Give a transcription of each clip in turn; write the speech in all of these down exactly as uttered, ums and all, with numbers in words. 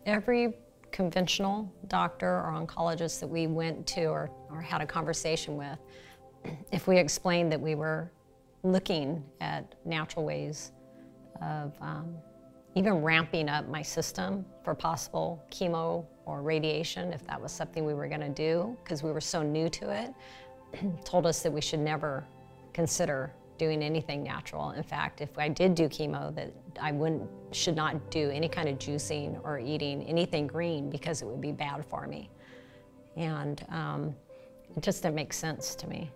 Every conventional doctor or oncologist that we went to or, or had a conversation with, if we explained that we were looking at natural ways of um, even ramping up my system for possible chemo or radiation, if that was something we were going to do, because we were so new to it, told us that we should never consider doing anything natural. In fact, if I did do chemo, that I wouldn't, should not do any kind of juicing or eating anything green because it would be bad for me. And um, it just didn't make sense to me.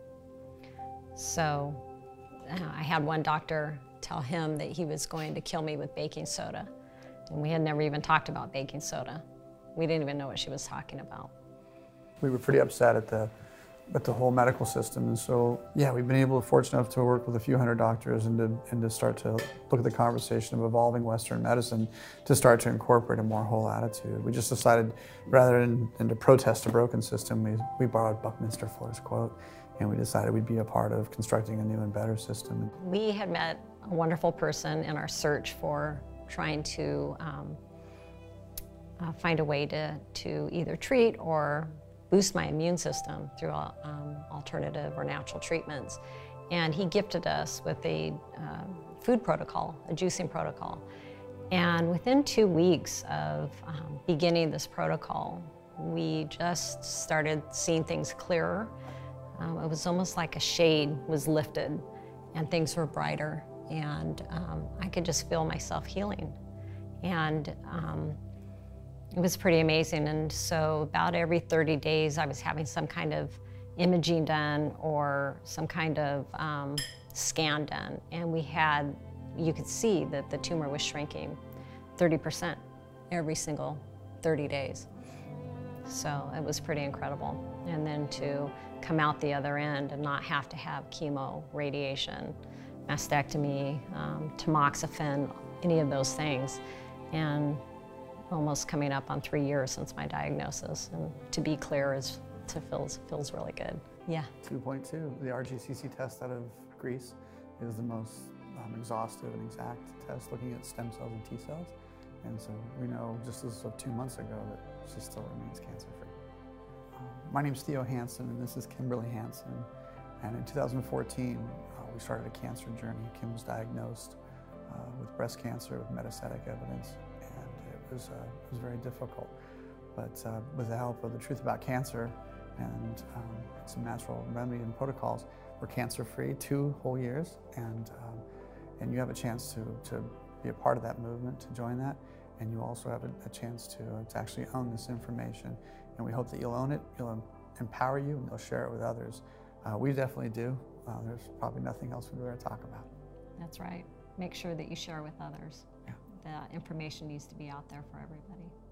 So uh, I had one doctor tell him that he was going to kill me with baking soda. And we had never even talked about baking soda. We didn't even know what she was talking about. We were pretty upset at the at the whole medical system, and so yeah, we've been able, fortunate enough to work with a few hundred doctors and to, and to start to look at the conversation of evolving Western medicine to start to incorporate a more whole attitude. We just decided, rather than, than to protest a broken system, we, we borrowed Buckminster Fuller's quote, and we decided we'd be a part of constructing a new and better system. We had met a wonderful person in our search for trying to um, uh, find a way to, to either treat or boost my immune system through um, alternative or natural treatments. And he gifted us with a uh, food protocol, a juicing protocol. And within two weeks of um, beginning this protocol, we just started seeing things clearer. Um, it was almost like a shade was lifted and things were brighter. And um, I could just feel myself healing. And um, it was pretty amazing. And so about every thirty days, I was having some kind of imaging done or some kind of um, scan done. And we had, you could see that the tumor was shrinking thirty percent every single thirty days. So it was pretty incredible. And then to come out the other end and not have to have chemo, radiation, mastectomy, um, tamoxifen, any of those things. And almost coming up on three years since my diagnosis. And to be clear is, to feels, feels really good. Yeah. two point two, the R G C C test out of Greece is the most um, exhaustive and exact test looking at stem cells and T cells. And so we know just as of two months ago that she still remains cancer-free. Um, my name's Theo Hansen and this is Kimberly Hansen. And in two thousand fourteen, uh, we started a cancer journey. Kim was diagnosed uh, with breast cancer with metastatic evidence. It was, uh, it was very difficult, but uh, with the help of the Truth About Cancer and um, some natural remedy and protocols, we're cancer-free two whole years, and um, and you have a chance to, to be a part of that movement, to join that, and you also have a, a chance to, uh, to actually own this information, and we hope that you'll own it, you'll empower you, and you'll share it with others. Uh, we definitely do. Uh, there's probably nothing else we'd rather talk about. That's right. Make sure that you share with others. Yeah. The information needs to be out there for everybody.